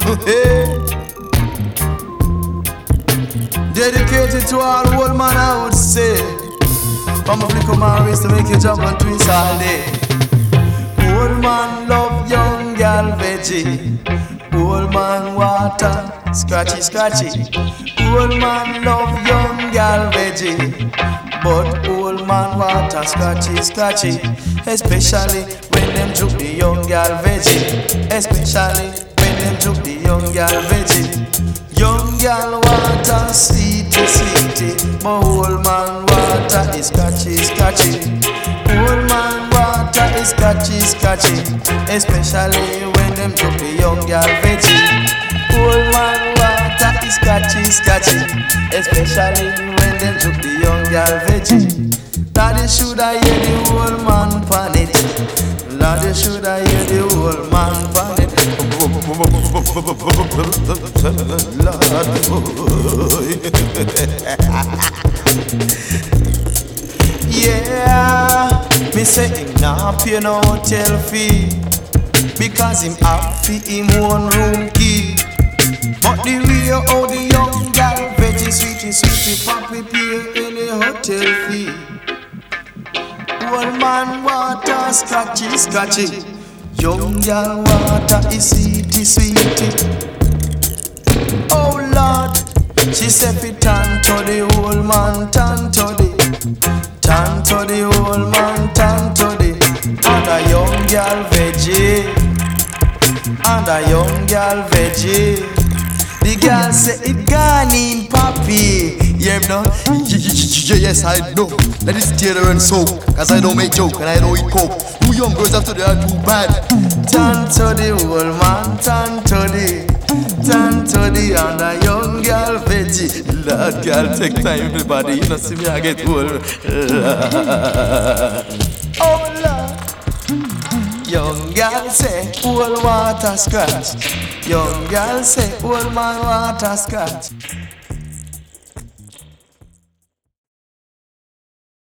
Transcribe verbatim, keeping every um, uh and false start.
Dedicated to all old man, I would say. From a flick of my wrist to make you jump and twist all day. Old man love young gal veggie. Old man water, scratchy scratchy. Old man love young gal veggie. But old man water, scratchy scratchy. Especially when them took the young gal veggie. Especially when them took the young gal veggie. Young gal water, sweetie, sweetie. But old man water is scratchy, scratchy. Old man water is scratchy, scratchy. Especially when them took the young gal veggie. Old man water is scratchy, scratchy. Especially when them took the young gal veggie. Daddy should I hear the old man pan it. Daddy should I hear the old man pan it. Yeah, me say him nah pay no hotel fee because him have fi him own room key. But the way how the young gal veggie sweetie sweetie papi pay any hotel fee. Old man water scratchy scratchy. Young gal water is sweetie sweetie. Oh Lord, she say fi turn to the old man, turn to the, turn to the old man, turn to the. And a young gal veggie, and a young gal veggie. The girl say it gone in papi. Yeah, no? Yes, I know. Let it stay there and soak. Cause I don't make joke and I don't eat coke. You young girls after they are too bad. Turn to the old man, turn to the, turn to the and a young girl veggie. Lord, girl, take time everybody. You know see me I get old. Oh Lord. Young girl say old water scratch. Young girl say old man water scratch.